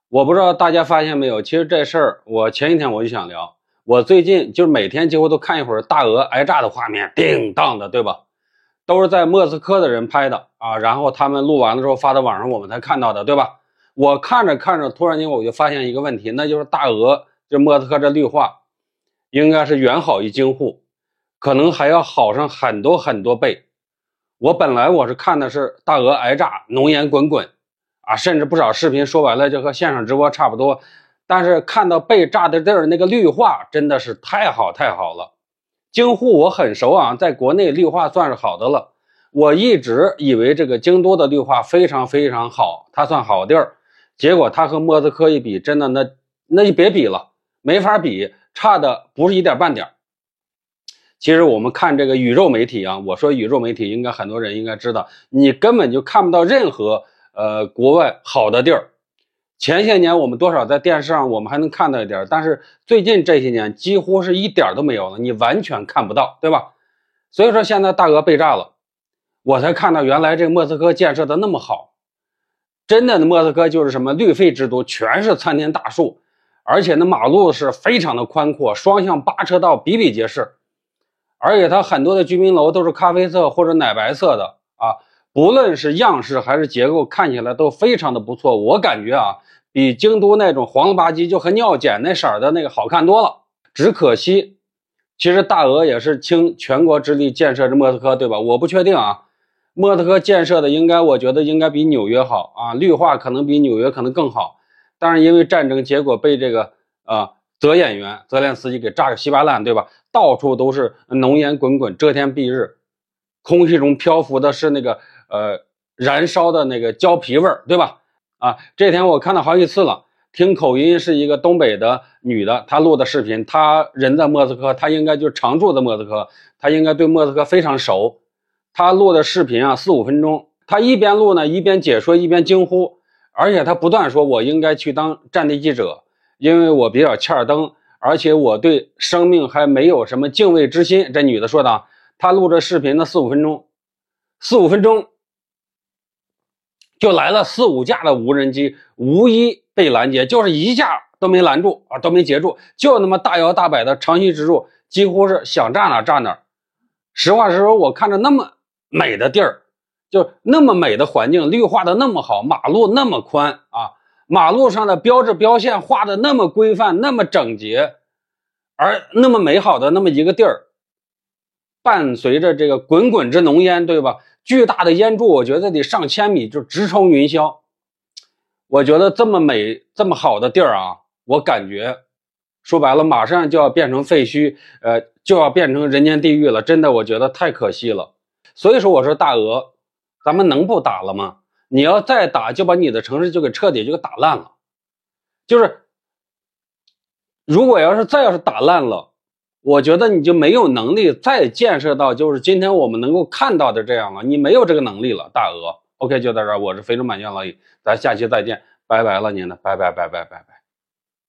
我不知道大家发现没有，其实这事儿我前几天我就想聊。我最近就是每天几乎都看一会儿大鹅挨炸的画面，叮当的，对吧？都是在莫斯科的人拍的啊，然后他们录完了之后发到网上，我们才看到的，对吧？我看着看着，突然间我就发现一个问题，那就是大鹅就莫斯科这绿化应该是远好于京沪，可能还要好上很多很多倍。我本来我是看的是大鹅挨炸，浓烟滚滚啊，甚至不少视频说白了就和现场直播差不多，但是看到被炸的地儿那个绿化真的是太好太好了。京沪我很熟啊，在国内绿化算是好的了。我一直以为这个京都的绿化非常非常好，它算好地儿，结果它和莫斯科一比，真的那就别比了，没法比，差的不是一点半点。其实我们看这个宇宙媒体啊，我说宇宙媒体应该很多人应该知道，你根本就看不到任何国外好的地儿。前些年我们多少在电视上我们还能看到一点，但是最近这些年几乎是一点都没有了，你完全看不到，对吧？所以说现在大鹅被炸了，我才看到原来这个莫斯科建设的那么好。真的莫斯科就是什么绿肺之都，全是参天大树，而且那马路是非常的宽阔，双向8车道比比皆是。而且它很多的居民楼都是咖啡色或者奶白色的啊，不论是样式还是结构，看起来都非常的不错。我感觉啊，比京都那种黄了吧唧就和尿碱那色儿的那个好看多了。只可惜，其实大鹅也是倾全国之力建设这莫斯科，对吧？我不确定啊，莫斯科建设的我觉得应该比纽约好啊，绿化可能比纽约可能更好。但是因为战争，结果被这个泽演员泽连斯基给炸个稀巴烂，对吧？到处都是浓烟滚滚，遮天蔽日，空气中漂浮的是那个燃烧的那个焦皮味儿，对吧？啊，这天我看到好几次了，听口音是一个东北的女的，她录的视频，她人在莫斯科，她应该就常住在莫斯科，她应该对莫斯科非常熟。她录的视频啊，4-5分钟，她一边录呢，一边解说，一边惊呼，而且她不断说我应该去当战地记者，因为我比较欠儿登，而且我对生命还没有什么敬畏之心。这女的说的啊，她录这视频的4-5分钟，4-5分钟就来了4-5架的无人机，无一被拦截，就是一架都没拦住啊，都没截住，就那么大摇大摆的长驱直入，几乎是想炸哪炸哪。实话实说，我看着那么美的地儿，就那么美的环境，绿化的那么好，马路那么宽啊，马路上的标志标线画的那么规范，那么整洁，而那么美好的那么一个地儿，伴随着这个滚滚之浓烟，对吧？巨大的烟柱，我觉得得上千米，就直冲云霄。我觉得这么美这么好的地儿啊，我感觉说白了马上就要变成废墟，就要变成人间地狱了，真的我觉得太可惜了。所以说我说大鹅，咱们能不打了吗？你要再打，就把你的城市就给彻底就给打烂了。就是如果要是打烂了，我觉得你就没有能力再建设到就是今天我们能够看到的这样了，你没有这个能力了，大鹅。OK， 就到这儿，我是非洲满江老李，咱下期再见，拜拜了您的，拜拜拜拜拜拜。